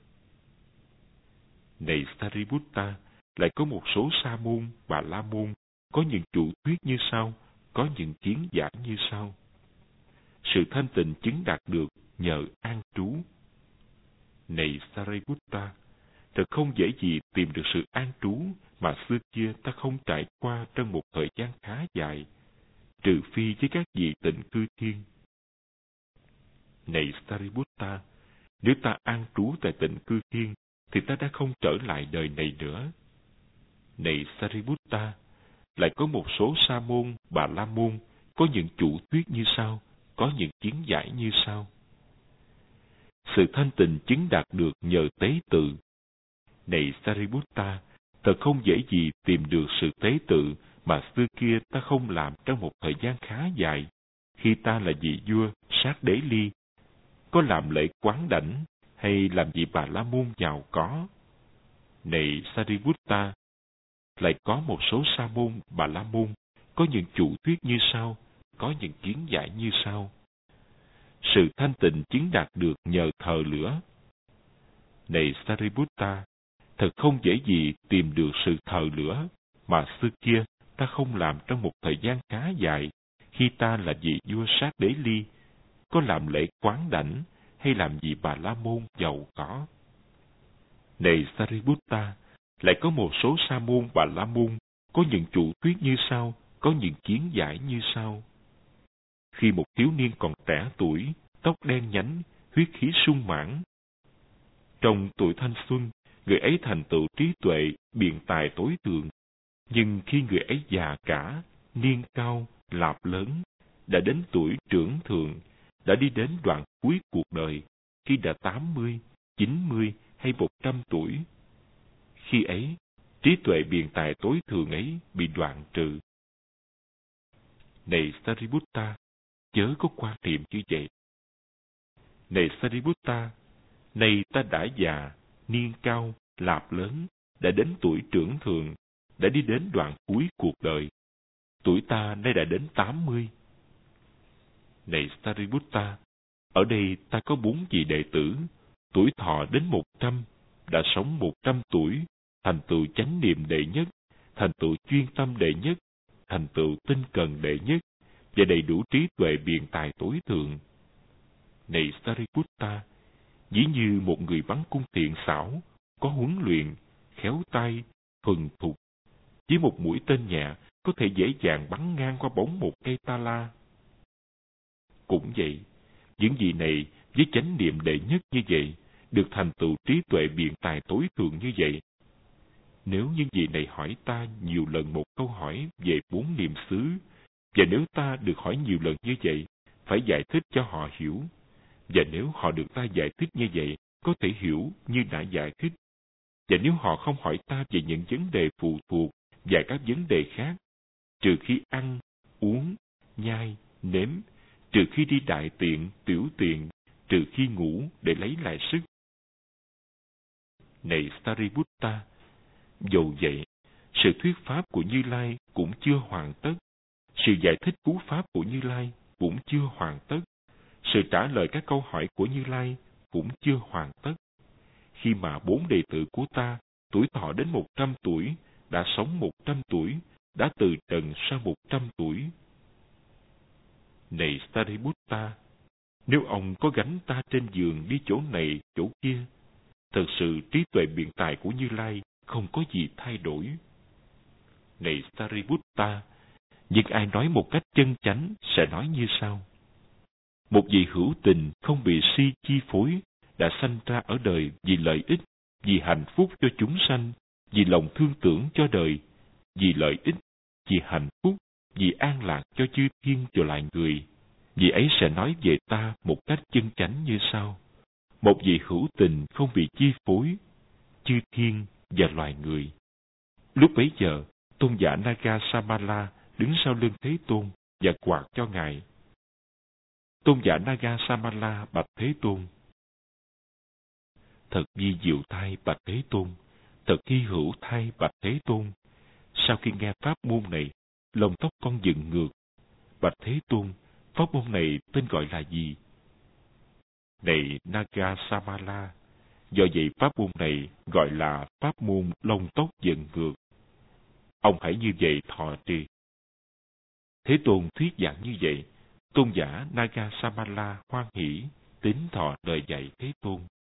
Này Sariputta, lại có một số sa môn, bà la môn có những chủ thuyết như sau, có những kiến giải như sau. Sự thanh tịnh chứng đạt được nhờ an trú. Này Sariputta, thật không dễ gì tìm được sự an trú mà xưa kia ta không trải qua trong một thời gian khá dài, trừ phi với các vị tịnh cư thiên. Này Sariputta, nếu ta an trú tại tịnh cư thiên, thì ta đã không trở lại đời này nữa. Này Sariputta, lại có một số sa môn, bà la môn có những chủ thuyết như sau, có những kiến giải như sau. Sự thanh tịnh chứng đạt được nhờ tế tự. Này Sariputta, thật không dễ gì tìm được sự tế tự mà xưa kia ta không làm trong một thời gian khá dài, khi ta là vị vua Sát Đế Ly, có làm lễ quán đảnh hay làm vị bà la môn giàu có. Này Sariputta, lại có một số sa môn, bà la môn có những chủ thuyết như sau, có những kiến giải như sau. Sự thanh tịnh chứng đạt được nhờ thờ lửa. Này Sariputta, thật không dễ gì tìm được sự thờ lửa mà xưa kia ta không làm trong một thời gian khá dài, khi ta là vị vua Sát Đế Ly, có làm lễ quán đảnh hay làm vị bà la môn giàu có. Này Sariputta, lại có một số sa môn, bà la môn có những chủ thuyết như sau, có những kiến giải như sau. Khi một thiếu niên còn trẻ tuổi, tóc đen nhánh, huyết khí sung mãn, trong tuổi thanh xuân, người ấy thành tựu trí tuệ, biện tài tối thượng. Nhưng khi người ấy già cả, niên cao, lạp lớn, đã đến tuổi trưởng thượng, đã đi đến đoạn cuối cuộc đời, khi đã tám mươi, chín mươi hay một trăm tuổi. Khi ấy, trí tuệ biện tài tối thượng ấy bị đoạn trừ. Này Sariputta, chớ có quan niệm như vậy. Này Sariputta, nay ta đã già, niên cao, lạp lớn, đã đến tuổi trưởng thượng, đã đi đến đoạn cuối cuộc đời. Tuổi ta nay đã đến tám mươi. Này Sariputta, ở đây ta có bốn vị đệ tử, tuổi thọ đến một trăm, đã sống một trăm tuổi, thành tựu chánh niệm đệ nhất, thành tựu chuyên tâm đệ nhất, thành tựu tinh cần đệ nhất, và đầy đủ trí tuệ biện tài tối thượng. Này Sariputta, ví như một người bắn cung tiện xảo, có huấn luyện, khéo tay, thuần thục, với một mũi tên nhẹ có thể dễ dàng bắn ngang qua bóng một cây ta la. Cũng vậy, những vị này với chánh niệm đệ nhất như vậy, được thành tựu trí tuệ biện tài tối thượng như vậy. Nếu những vị này hỏi ta nhiều lần một câu hỏi về bốn niệm xứ, và nếu ta được hỏi nhiều lần như vậy, phải giải thích cho họ hiểu, và nếu họ được ta giải thích như vậy, có thể hiểu như đã giải thích, và nếu họ không hỏi ta về những vấn đề phụ thuộc và các vấn đề khác, trừ khi ăn, uống, nhai, nếm, trừ khi đi đại tiện, tiểu tiện, trừ khi ngủ để lấy lại sức. Này Sariputta, dầu vậy, sự thuyết pháp của Như Lai cũng chưa hoàn tất, sự giải thích cú pháp của Như Lai cũng chưa hoàn tất, sự trả lời các câu hỏi của Như Lai cũng chưa hoàn tất. Khi mà bốn đệ tử của ta, tuổi thọ đến một trăm tuổi, đã sống một trăm tuổi, đã từ trần sang một trăm tuổi. Này Sariputta, nếu ông có gánh ta trên giường đi chỗ này, chỗ kia, thật sự trí tuệ biện tài của Như Lai không có gì thay đổi. Này Sariputta, nhưng ai nói một cách chân chánh sẽ nói như sau. Một vị hữu tình không bị si chi phối, đã sanh ra ở đời vì lợi ích, vì hạnh phúc cho chúng sanh, vì lòng thương tưởng cho đời, vì lợi ích, vì hạnh phúc, vì an lạc cho chư thiên và loài người. Vị ấy sẽ nói về ta một cách chân chánh như sau: một vị hữu tình không bị chi phối, chư thiên và loài người. Lúc bấy giờ, tôn giả Nagasamala đứng sau lưng Thế Tôn và quạt cho ngài. Tôn giả Nagasamala bạch Thế Tôn: thật vi diệu thay bạch Thế Tôn, thật hy hữu thay bạch Thế Tôn. Sau khi nghe pháp môn này, lông tóc con dựng ngược. Bạch Thế Tôn, pháp môn này tên gọi là gì? Này Nagasamala, do vậy pháp môn này gọi là pháp môn lông tóc dựng ngược. Ông hãy như vậy thọ trì. Thế Tôn thuyết giảng như vậy, tôn giả Nagasamala hoan hỷ tín thọ lời dạy Thế Tôn.